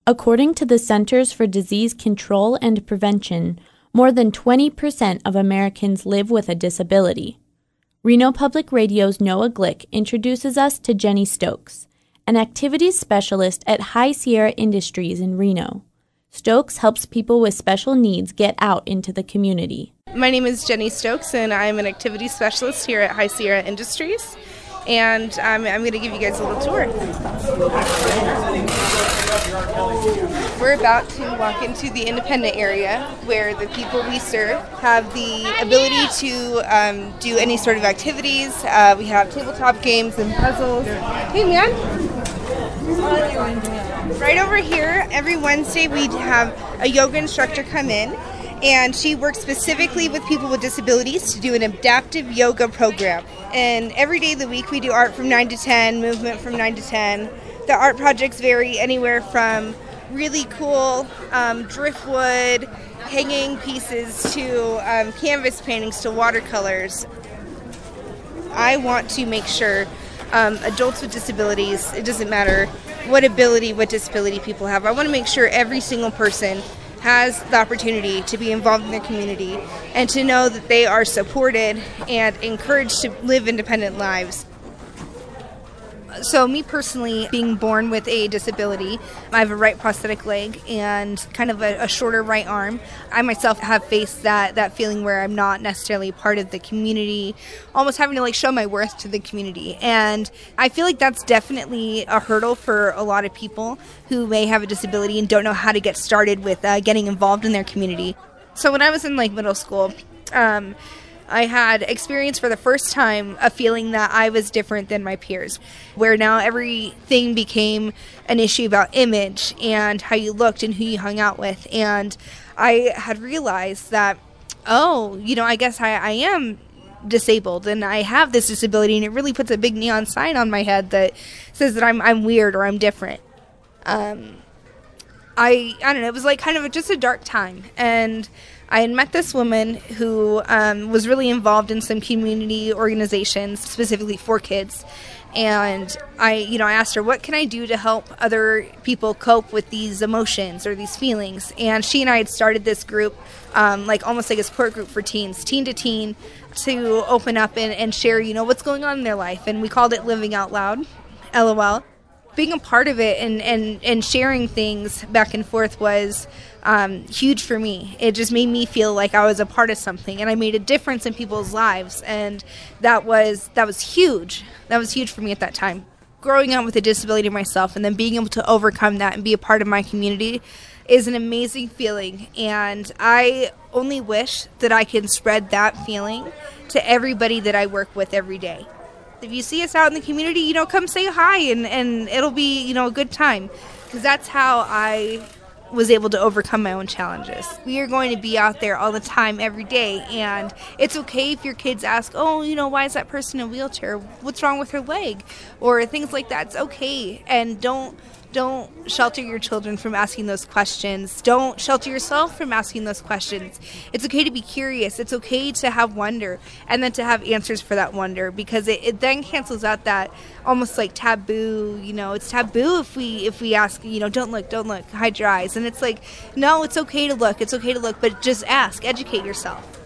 According to the Centers for Disease Control and Prevention, more than 20% of Americans live with a disability. Reno Public Radio's Noah Glick introduces us to Jenny Stokes, an activities specialist at High Sierra Industries in Reno. Stokes helps people with special needs get out into the community. My name is Jenny Stokes, and I'm an activities specialist here at High Sierra Industries. And I'm going to give you guys a little tour. We're about to walk into the independent area where the people we serve have the ability to do any sort of activities. We have tabletop games and puzzles. Hey, man. Right over here, every Wednesday we have a yoga instructor come in, and she works specifically with people with disabilities to do an adaptive yoga program. And every day of the week we do art from 9 to 10, movement from 9 to 10. The art projects vary anywhere from really cool driftwood hanging pieces to canvas paintings to watercolors. I want to make sure adults with disabilities, it doesn't matter what disability people have, I want to make sure every single person has the opportunity to be involved in their community and to know that they are supported and encouraged to live independent lives. So me personally, being born with a disability, I have a right prosthetic leg and kind of a shorter right arm. I myself have faced that feeling where I'm not necessarily part of the community, almost having to show my worth to the community. And I feel like that's definitely a hurdle for a lot of people who may have a disability and don't know how to get started with getting involved in their community. So when I was in middle school, I had experienced for the first time a feeling that I was different than my peers, where now everything became an issue about image and how you looked and who you hung out with. And I had realized that, I guess I am disabled and I have this disability, and it really puts a big neon sign on my head that says that I'm weird or I'm different. I don't know, it was kind of just a dark time, and I had met this woman who was really involved in some community organizations, specifically for kids. And I asked her, what can I do to help other people cope with these emotions or these feelings? And she and I had started this group, almost like a support group for teens, teen to teen, to open up and share, what's going on in their life. And we called it Living Out Loud, LOL. Being a part of it and sharing things back and forth was huge for me. It just made me feel like I was a part of something, and I made a difference in people's lives, and that was huge. That was huge for me at that time. Growing up with a disability myself and then being able to overcome that and be a part of my community is an amazing feeling, and I only wish that I can spread that feeling to everybody that I work with every day. If you see us out in the community, come say hi, and it'll be, a good time, because that's how I was able to overcome my own challenges. We are going to be out there all the time, every day, and it's okay if your kids ask, why is that person in a wheelchair? What's wrong with her leg? Or things like that. It's okay, and don't shelter your children from asking those questions. Don't shelter yourself from asking those questions. It's okay to be curious. It's okay to have wonder, and then to have answers for that wonder, because it then cancels out that almost taboo. It's taboo if we ask, don't look, hide your eyes. And it's no, it's okay to look. It's okay to look, but just ask, educate yourself.